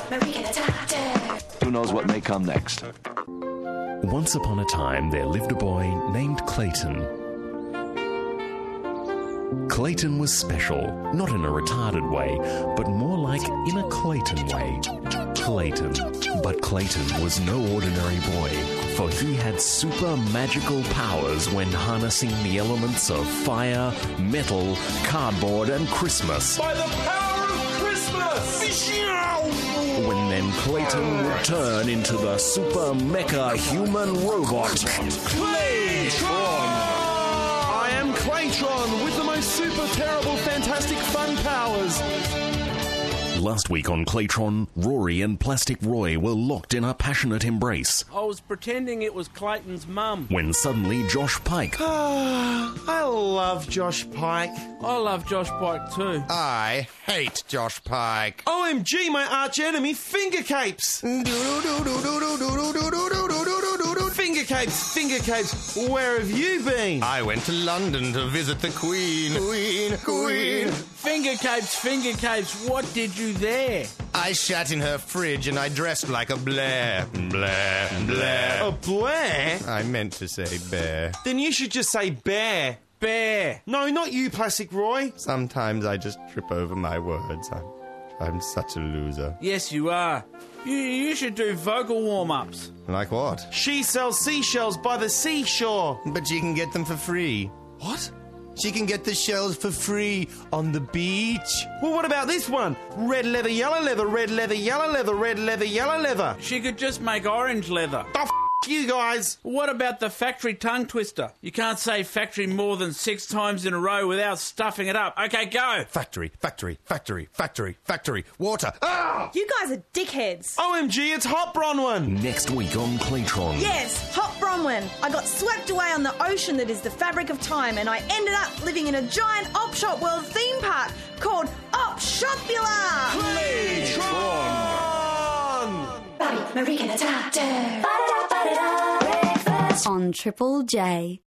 Marika the Doctor. Who knows what may come next? Once upon a time, there lived a boy named Clayton. Clayton was special, not in a retarded way, but more like in a Clayton way. Clayton. But Clayton was no ordinary boy, for he had super magical powers when harnessing the elements of fire, metal, cardboard, and Christmas. By the power of Christmas! When then Clayton would turn into the super mecha human robot, Claytron! I am Claytron with the most super terrible fantastic fun powers. Last week on Claytron, Rory and Plastic Roy were locked in a passionate embrace. I was pretending it was Clayton's mum. When suddenly Josh Pike I love Josh Pike. I love Josh Pike too. I hate Josh Pike. OMG, my arch enemy, Finger Capes. Finger Capes, Finger Capes, where have you been? I went to London to visit the Queen. Queen. Finger Capes, what did you there? I sat in her fridge and I dressed like a Blair. Blair. A Blair? I meant to say bear. Then you should just say bear. Bear. No, not you, Plastic Roy. Sometimes I just trip over my words. I'm such a loser. Yes, you are. You should do vocal warm-ups. Like what? She sells seashells by the seashore. But you can get them for free. What? She can get the shells for free on the beach. Well, what about this one? Red leather, yellow leather, red leather, yellow leather, red leather, yellow leather. She could just make orange leather. Oh, you guys. What about the factory tongue twister? You can't say factory more than 6 times in a row without stuffing it up. Okay, go. Factory. Water. Ah! You guys are dickheads. OMG, it's Hot Bronwyn. next week on Claytron. Yes, Hot Bronwyn. I got swept away on the ocean that is the fabric of time, and I ended up living in a giant Op Shop World theme park called Op Shopula. Bobby, Marika the Doctor. Ba-da-da-ba-da-da. Breakfast on Triple J.